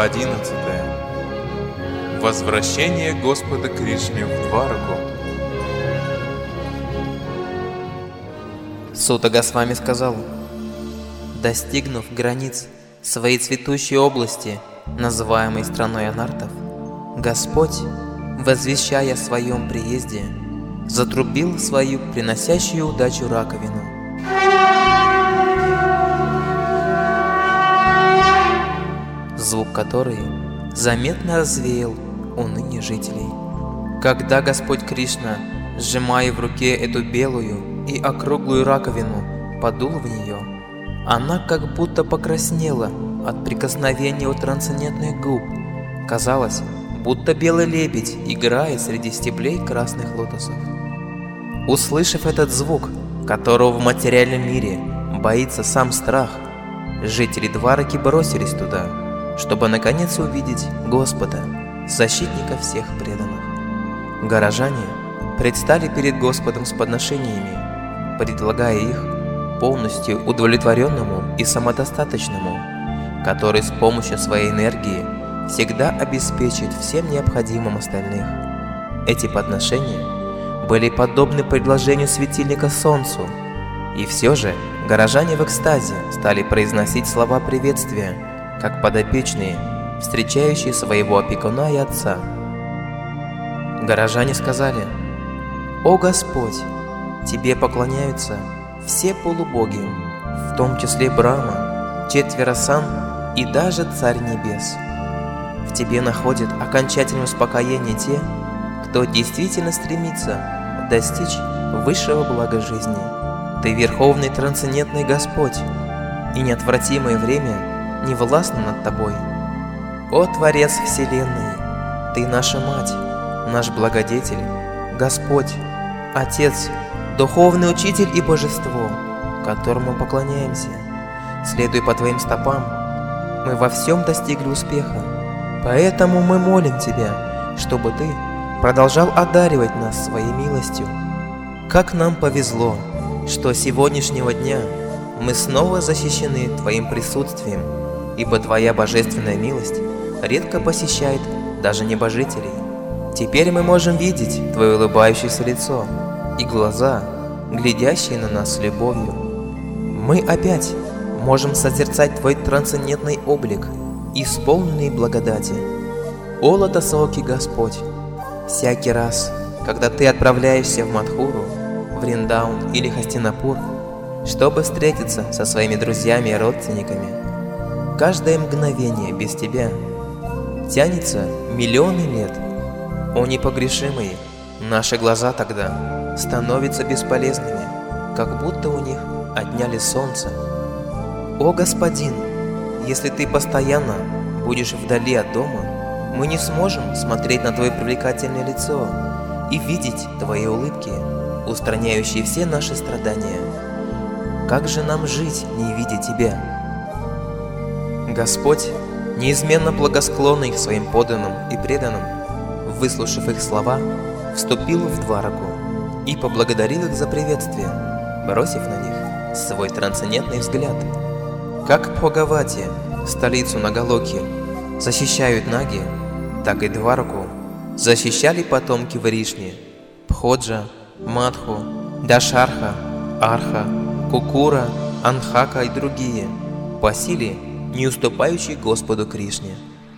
Глава 11. Возвращение Господа Кришны в Двараку. Сута Госвами сказал: достигнув границ своей цветущей области, называемой страной анартов, Господь, возвещая о своем приезде, затрубил свою приносящую удачу раковину. Звук которой заметно развеял уныние жителей. Когда Господь Кришна, сжимая в руке эту белую и округлую раковину, подул в нее, она как будто покраснела от прикосновения у трансцендентных губ. Казалось, будто белый лебедь играет среди стеблей красных лотосов. Услышав этот звук, которого в материальном мире боится сам страх, жители Двараки бросились туда, чтобы наконец увидеть Господа, защитника всех преданных. Горожане предстали перед Господом с подношениями, предлагая их полностью удовлетворенному и самодостаточному, который с помощью своей энергии всегда обеспечит всем необходимым остальных. Эти подношения были подобны предложению светильника солнцу, и все же горожане в экстазе стали произносить слова приветствия, как подопечные, встречающие своего опекуна и отца. Горожане сказали: «О Господь, Тебе поклоняются все полубоги, в том числе Брахма, четверо сан и даже Царь Небес. В Тебе находят окончательное успокоение те, кто действительно стремится достичь высшего блага жизни. Ты Верховный Трансцендентный Господь, и неотвратимое время не властно над Тобой. О Творец Вселенной, Ты наша Мать, наш Благодетель, Господь, Отец, Духовный Учитель и Божество, которому поклоняемся. Следуя по Твоим стопам, мы во всем достигли успеха. Поэтому мы молим Тебя, чтобы Ты продолжал одаривать нас своей милостью. Как нам повезло, что с сегодняшнего дня мы снова защищены Твоим присутствием, ибо Твоя божественная милость редко посещает даже небожителей. Теперь мы можем видеть Твое улыбающееся лицо и глаза, глядящие на нас с любовью. Мы опять можем созерцать Твой трансцендентный облик, исполненный благодати. О Лотосоокий Господь, всякий раз, когда Ты отправляешься в Мадхуру, Вриндаун или Хастинапур, чтобы встретиться со своими друзьями и родственниками, каждое мгновение без Тебя тянется миллионы лет. О непогрешимый, наши глаза тогда становятся бесполезными, как будто у них отняли солнце. О Господин, если Ты постоянно будешь вдали от дома, мы не сможем смотреть на Твое привлекательное лицо и видеть Твои улыбки, устраняющие все наши страдания. Как же нам жить, не видя Тебя? Господь, неизменно благосклонный к своим подданным и преданным, выслушав их слова, вступил в Двараку и поблагодарил их за приветствие, бросив на них свой трансцендентный взгляд. Как Бхагавати, столицу Нагалоки, защищают Наги, так и Двараку защищали потомки Вришни, Пходжа, Мадху, Дашарха, Арха, Кукура, Анхака и другие, по силе не уступающий Господу Кришне.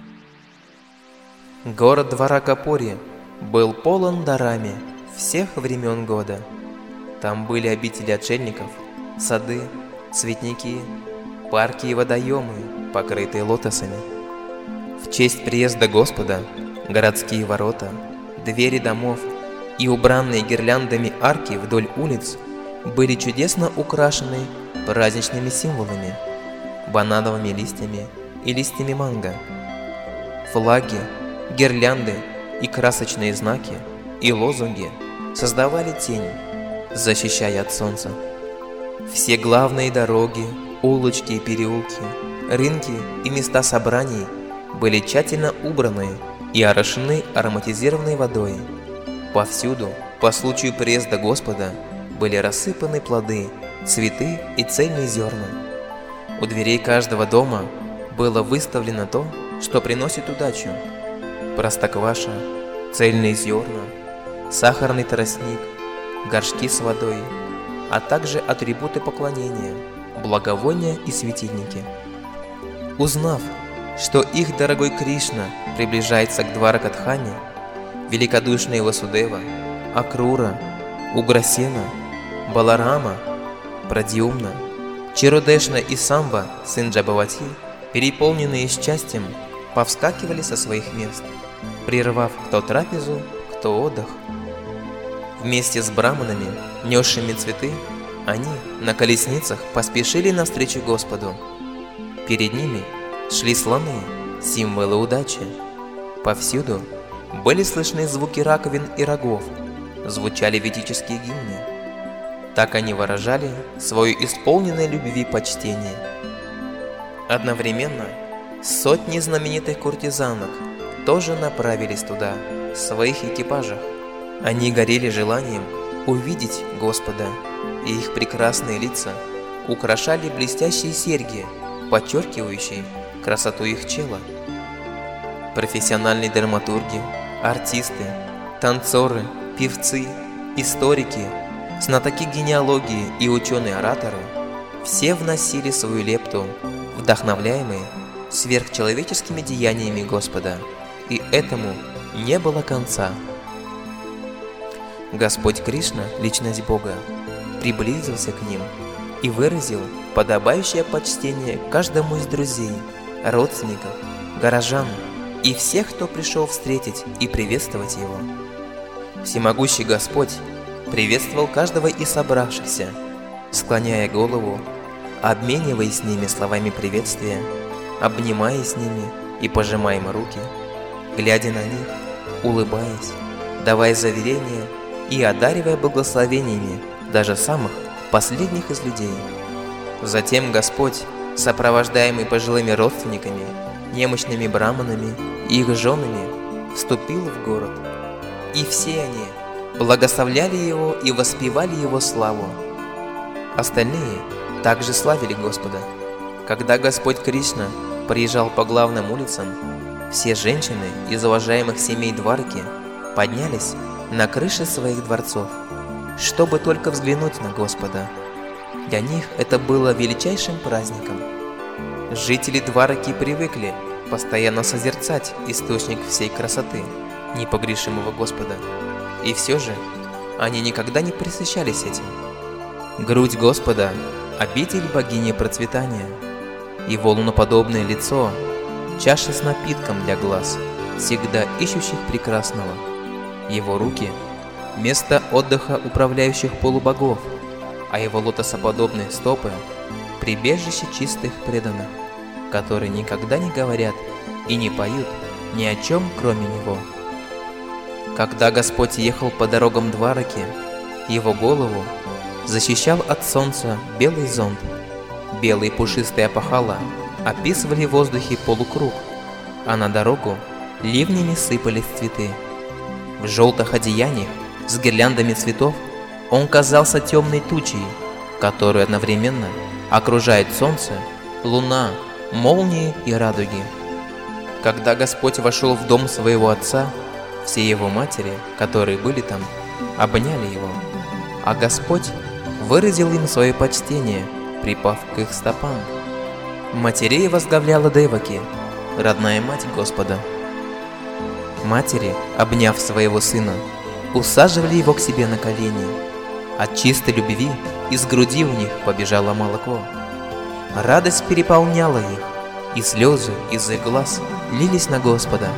Город Дваракапури был полон дарами всех времен года. Там были обители отшельников, сады, цветники, парки и водоемы, покрытые лотосами. В честь приезда Господа городские ворота, двери домов и убранные гирляндами арки вдоль улиц были чудесно украшены праздничными символами, банановыми листьями и листьями манго. Флаги, гирлянды и красочные знаки и лозунги создавали тень, защищая от солнца. Все главные дороги, улочки и переулки, рынки и места собраний были тщательно убраны и орошены ароматизированной водой. Повсюду, по случаю приезда Господа, были рассыпаны плоды, цветы и цельные зерна. У дверей каждого дома было выставлено то, что приносит удачу: простокваша, цельные зерна, сахарный тростник, горшки с водой, а также атрибуты поклонения, благовония и светильники. Узнав, что их дорогой Кришна приближается к Дваракадхане, великодушные Васудева, Акрура, Уграсена, Баларама, Прадьюмна, Чиродешна и Самба, сын Джабавати, переполненные счастьем, повскакивали со своих мест, прервав кто трапезу, кто отдых. Вместе с браманами, несшими цветы, они на колесницах поспешили навстречу Господу. Перед ними шли слоны, символы удачи. Повсюду были слышны звуки раковин и рогов, звучали ведические гимны. Так они выражали свое исполненное любви почтение. Одновременно сотни знаменитых куртизанок тоже направились туда, в своих экипажах. Они горели желанием увидеть Господа, и их прекрасные лица украшали блестящие серьги, подчеркивающие красоту их чела. Профессиональные драматурги, артисты, танцоры, певцы, историки, знатоки генеалогии и ученые-ораторы все вносили свою лепту, вдохновляемые сверхчеловеческими деяниями Господа, и этому не было конца. Господь Кришна, личность Бога, приблизился к ним и выразил подобающее почтение каждому из друзей, родственников, горожан и всех, кто пришел встретить и приветствовать его. Всемогущий Господь приветствовал каждого из собравшихся, склоняя голову, обмениваясь с ними словами приветствия, обнимая с ними и пожимая им руки, глядя на них, улыбаясь, давая заверения и одаривая благословениями даже самых последних из людей. Затем Господь, сопровождаемый пожилыми родственниками, немощными браманами и их женами, вступил в город, и все они благословляли его и воспевали его славу. Остальные также славили Господа. Когда Господь Кришна приезжал по главным улицам, все женщины из уважаемых семей Двараки поднялись на крыши своих дворцов, чтобы только взглянуть на Господа. Для них это было величайшим праздником. Жители Двараки привыкли постоянно созерцать источник всей красоты, непогрешимого Господа, и все же они никогда не пресыщались этим. Грудь Господа – обитель богини процветания, его луноподобное лицо – чаша с напитком для глаз, всегда ищущих прекрасного, его руки – место отдыха управляющих полубогов, а его лотосоподобные стопы – прибежище чистых преданных, которые никогда не говорят и не поют ни о чем, кроме него. Когда Господь ехал по дорогам Двараки, его голову защищал от солнца белый зонт. Белые пушистые опахала описывали в воздухе полукруг, а на дорогу ливнями сыпались цветы. В желтых одеяниях с гирляндами цветов он казался темной тучей, которую одновременно окружает солнце, луна, молнии и радуги. Когда Господь вошел в дом своего отца, все его матери, которые были там, обняли его, а Господь выразил им свое почтение, припав к их стопам. Матерей возглавляла Деваки, родная мать Господа. Матери, обняв своего сына, усаживали его к себе на колени. От чистой любви из груди у них побежало молоко. Радость переполняла их, и слезы из их глаз лились на Господа.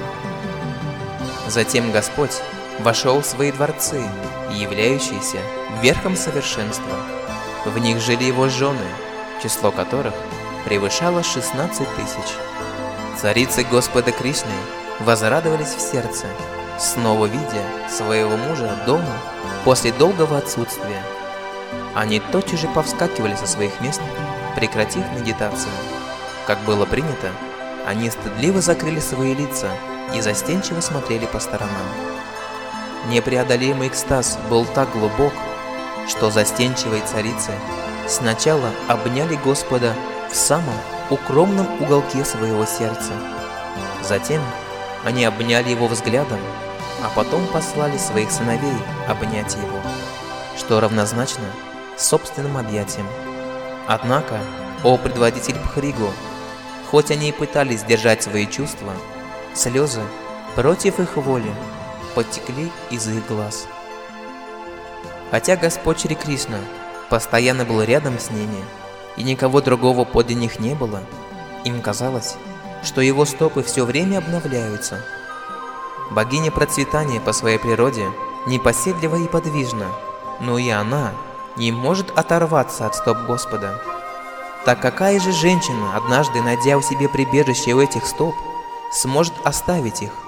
Затем Господь вошел в свои дворцы, являющиеся верхом совершенства. В них жили его жены, число которых превышало 16 тысяч. Царицы Господа Кришны возрадовались в сердце, снова видя своего мужа дома после долгого отсутствия. Они тотчас же повскакивали со своих мест, прекратив медитацию. Как было принято, они стыдливо закрыли свои лица и застенчиво смотрели по сторонам. Непреодолимый экстаз был так глубок, что застенчивые царицы сначала обняли Господа в самом укромном уголке своего сердца, Затем они обняли его взглядом, а потом послали своих сыновей обнять его, что равнозначно собственным объятиям. Однако, о предводитель Пхригу, хоть они и пытались сдержать свои чувства, слезы против их воли потекли из их глаз. Хотя Господь Шри Кришна постоянно был рядом с ними, и никого другого подле них не было, им казалось, что его стопы все время обновляются. Богиня процветания по своей природе непоседлива и подвижна, но и она не может оторваться от стоп Господа. Так какая же женщина, однажды найдя у себе прибежище у этих стоп, сможет оставить их?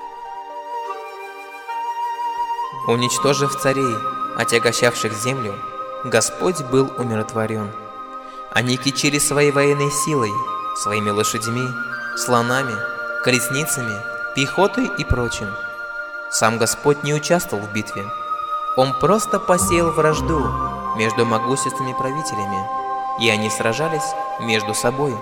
Уничтожив царей, отягощавших землю, Господь был умиротворен. Они кичили своей военной силой, своими лошадьми, слонами, колесницами, пехотой и прочим. Сам Господь не участвовал в битве. Он просто посеял вражду между могущественными правителями, и они сражались между собой.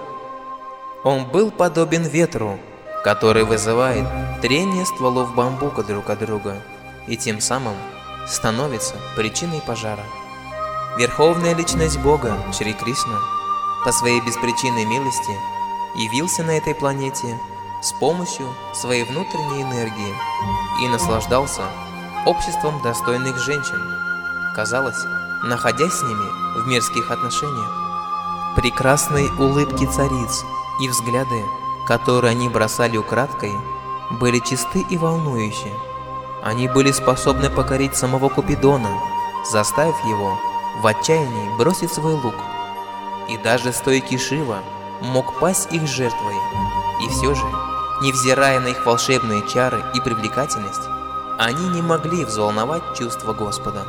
Он был подобен ветру, который вызывает трение стволов бамбука друг от друга и тем самым становится причиной пожара. Верховная личность Бога, Шри Кришна, по своей беспричинной милости явился на этой планете с помощью своей внутренней энергии и наслаждался обществом достойных женщин, казалось, находясь с ними в мирских отношениях. Прекрасные улыбки цариц и взгляды, которые они бросали украдкой, были чисты и волнующие. Они были способны покорить самого Купидона, заставив его в отчаянии бросить свой лук. И даже стойкий Шива мог пасть их жертвой. И все же, невзирая на их волшебные чары и привлекательность, они не могли взволновать чувства Господа.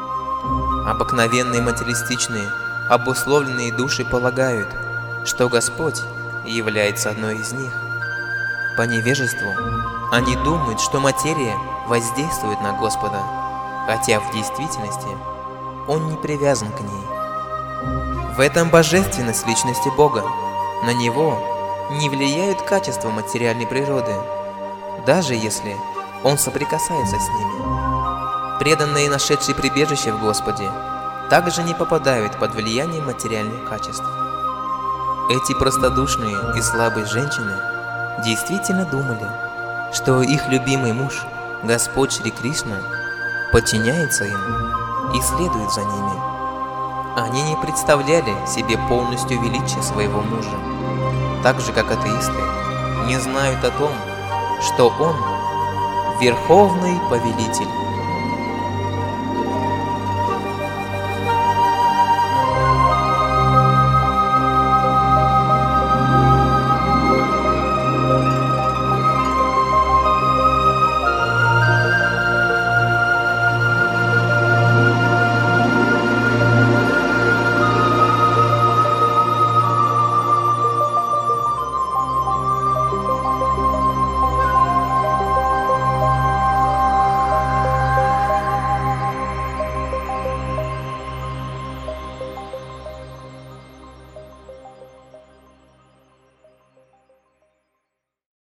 Обыкновенные материалистичные, обусловленные души полагают, что Господь является одной из них. По невежеству они думают, что материя воздействует на Господа, хотя в действительности Он не привязан к ней. В этом божественность личности Бога. На Него не влияют качества материальной природы, даже если Он соприкасается с ними. Преданные, нашедшие прибежище в Господе, также не попадают под влияние материальных качеств. Эти простодушные и слабые женщины действительно думали, что их любимый муж, Господь Шри Кришна, подчиняется им и следует за ними. Они не представляли себе полностью величие своего мужа, так же как атеисты не знают о том, что он – верховный повелитель